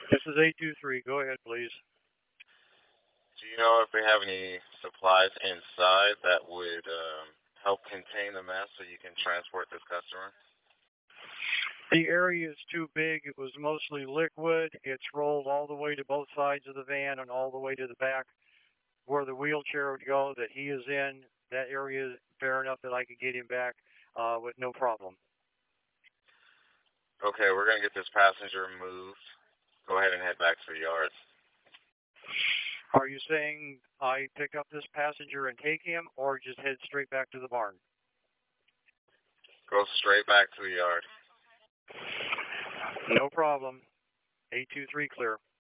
This is 823. Go ahead, please. Do you know if they have any supplies inside that would help contain the mess so you can transport this customer? The area is too big. It was mostly liquid. It's rolled all the way to both sides of the van and all the way to the back where the wheelchair would go that he is in. That area is fair enough that I could get him back with no problem. Okay, we're going to get this passenger moved. Go ahead and head back to the yard. Are you saying I pick up this passenger and take him, or just head straight back to the barn? Go straight back to the yard. No problem. 823 clear.